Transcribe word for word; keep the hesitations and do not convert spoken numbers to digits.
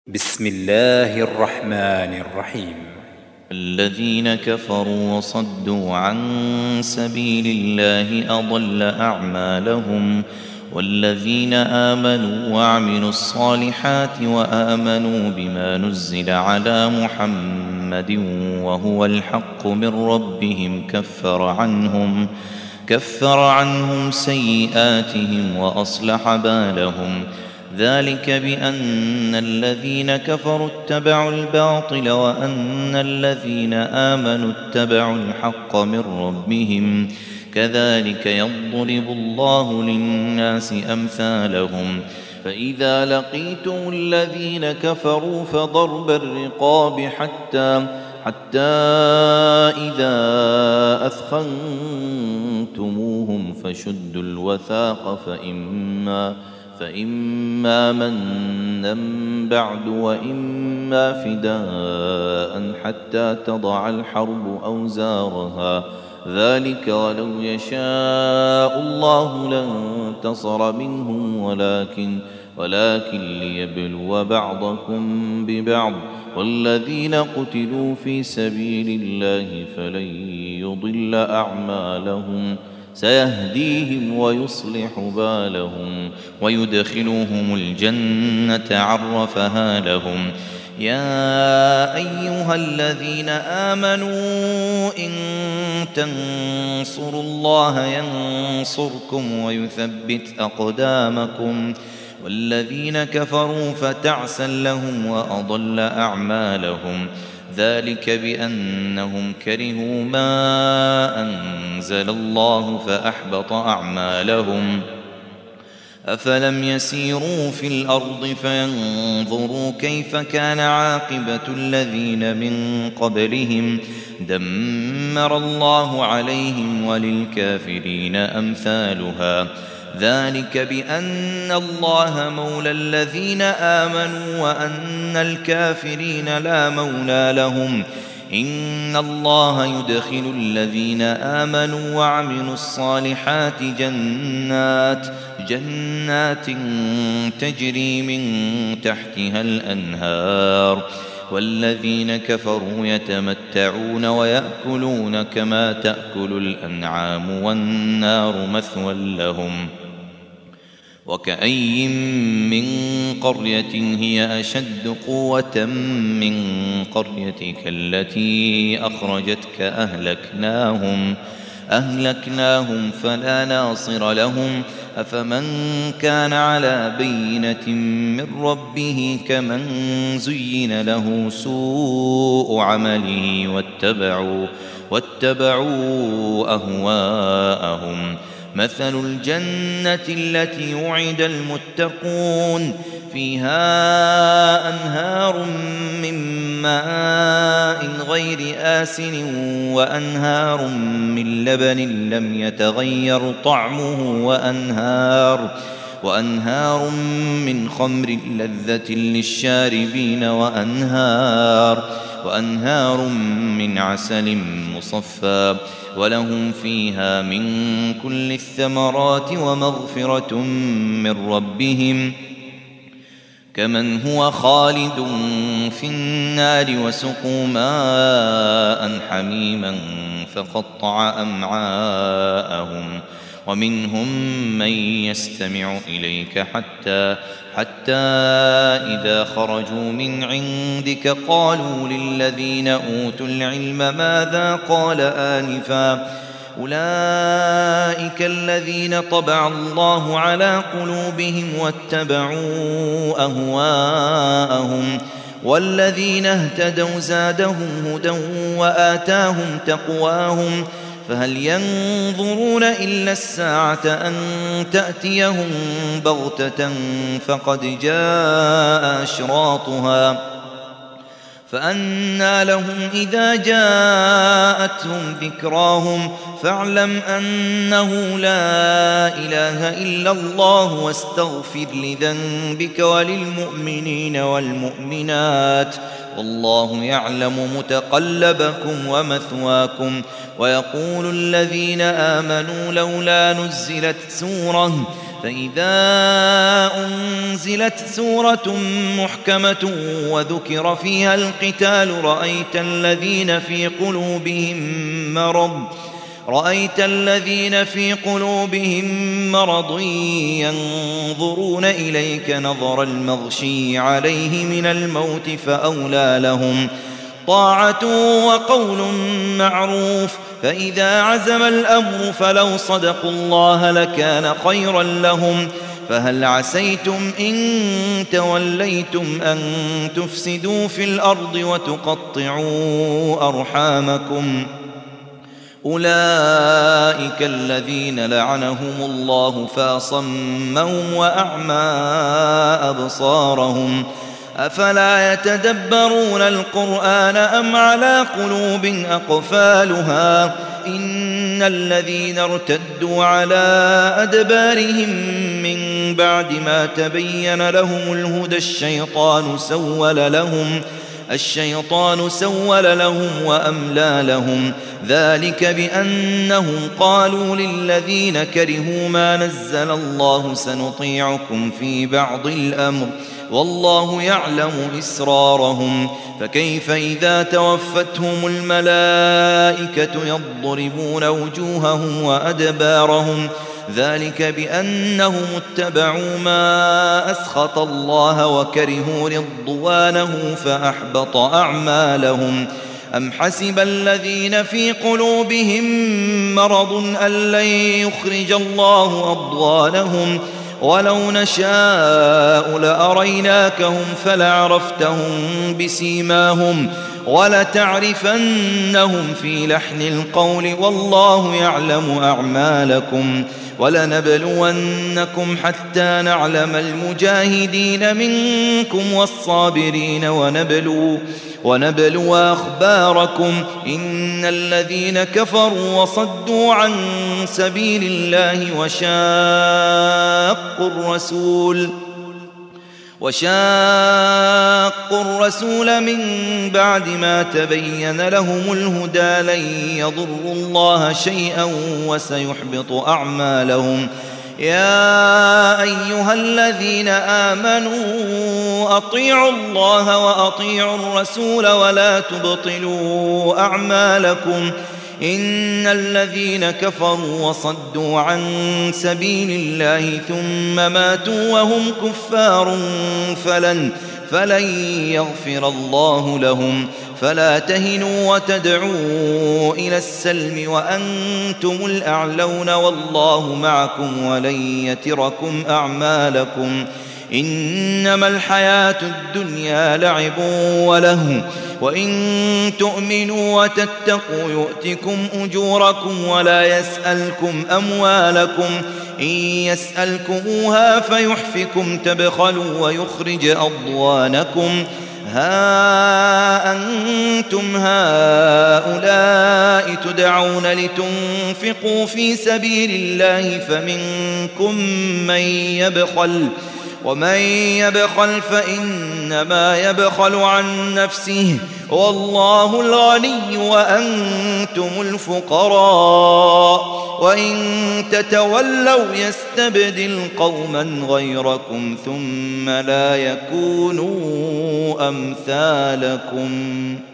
بسم الله الرحمن الرحيم. الذين كفروا وصدوا عن سبيل الله أضل أعمالهم والذين آمنوا وعملوا الصالحات وآمنوا بما نزل على محمد وهو الحق من ربهم كفر عنهم كفر عنهم سيئاتهم وأصلح بالهم ذلك بأن الذين كفروا اتبعوا الباطل وأن الذين آمنوا اتبعوا الحق من ربهم كذلك يضرب الله للناس أمثالهم فإذا لقيتم الذين كفروا فضرب الرقاب حتى حتى إذا أثخنتموهم فشدوا الوثاق فإما فإما منا بعد وإما فداء حتى تضع الحرب أوزارها ذلك ولو يشاء الله لانتصر منهم ولكن ولكن ليبلو بعضكم ببعض والذين قتلوا في سبيل الله فلن يضل أعمالهم سيهديهم ويصلح بالهم ويدخلهم الجنة عرفها لهم يا أيها الذين آمنوا إن تنصروا الله ينصركم ويثبت أقدامكم والذين كفروا فتعسا لهم وأضل أعمالهم ذلك بأنهم كرهوا ما أنزل الله فأحبط أعمالهم أفلم يسيروا في الأرض فينظروا كيف كان عاقبة الذين من قبلهم دمر الله عليهم وللكافرين أمثالها ذلك بأن الله مولى الذين آمنوا وأن الكافرين لا مولى لهم إن الله يدخل الذين آمنوا وعملوا الصالحات جنات جنات تجري من تحتها الأنهار والذين كفروا يتمتعون ويأكلون كما تأكل الأنعام والنار مثوى لهم وكأي من قرية هي أشد قوة من قريتك التي أخرجتك أهلكناهم أهلكناهم فلا ناصر لهم أفمن كان على بينة من ربه كمن زين له سوء عمله واتبعوا واتبعوا أهواءهم مثل الجنة التي وعد المتقون فيها أنهار من ماء غير آسن وأنهار من لبن لم يتغير طعمه وأنهار وأنهار من خمر لذة للشاربين وأنهار وأنهار من عسل مصفى ولهم فيها من كل الثمرات ومغفرة من ربهم كمن هو خالد في النار وسقوا ماء حميما فقطع أمعاءهم ومنهم من يستمع إليك حتى حتى إذا خرجوا من عندك قالوا للذين أوتوا العلم ماذا قال آنفا أولئك الذين طبع الله على قلوبهم واتبعوا أهواءهم والذين اهتدوا زادهم هدى وآتاهم تقواهم فهل ينظرون إلا الساعة أن تأتيهم بغتة فقد جاء أشراطها فأنى لهم إذا جاءتهم ذكراهم فاعلم أنه لا إله إلا الله واستغفر لذنبك وللمؤمنين والمؤمنات والله يعلم متقلبكم ومثواكم ويقول الذين آمنوا لولا نزلت سورة فإذا أنزلت سورة محكمة وذكر فيها القتال رأيت الذين في قلوبهم مرض رأيت الذين في قلوبهم مرض ينظرون إليك نظر المغشي عليه من الموت فأولى لهم طاعة وقول معروف فإذا عزم الأمر فلو صدقوا الله لكان خيرا لهم فهل عسيتم إن توليتم أن تفسدوا في الأرض وتقطعوا أرحامكم أولئك الذين لعنهم الله فاصمهم وأعمى أبصارهم أفلا يتدبرون القرآن أم على قلوب أقفالها إن الذين ارتدوا على أدبارهم من بعد ما تبين لهم الهدى الشيطان سول لهم الشيطان سول لهم وأملى لهم ذلك بأنهم قالوا للذين كرهوا ما نزل الله سنطيعكم في بعض الأمر والله يعلم إسرارهم فكيف إذا توفتهم الملائكة يضربون وجوههم وأدبارهم ذلك بأنهم اتبعوا ما أسخط الله وكرهوا رضوانه فأحبط أعمالهم أم حسب الذين في قلوبهم مرض أن لن يخرج الله أضغانهم ولو نشاء لأريناكهم فلعرفتهم بسيماهم ولتعرفنهم في لحن القول والله يعلم أعمالكم ولنبلونكم حتى نعلم المجاهدين منكم والصابرين ونبلو ونبلو أخباركم إن الذين كفروا وصدوا عن سبيل الله وشاقوا الرسول وشاقوا الرسول من بعد ما تبين لهم الهدى لن يضروا الله شيئا وسيحبط أعمالهم يا أيها الذين آمنوا أطيعوا الله وأطيعوا الرسول ولا تبطلوا أعمالكم إن الذين كفروا وصدوا عن سبيل الله ثم ماتوا وهم كفار فلن فلن يغفر الله لهم فلا تهنوا وتدعوا إلى السلم وأنتم الأعلون والله معكم ولن يتركم أعمالكم إنما الحياة الدنيا لعب ولهو وإن تؤمنوا وتتقوا يؤتكم أجوركم ولا يسألكم أموالكم إن يسألكموها فيحفكم تبخلوا ويخرج أضوانكم ها أنتم هؤلاء تدعون لتنفقوا في سبيل الله فمنكم من يبخل ومن يبخل فإنما يبخل عن نفسه والله الغني وأنتم الفقراء وإن تتولوا يستبدل قوما غيركم ثم لا يكونوا أمثالكم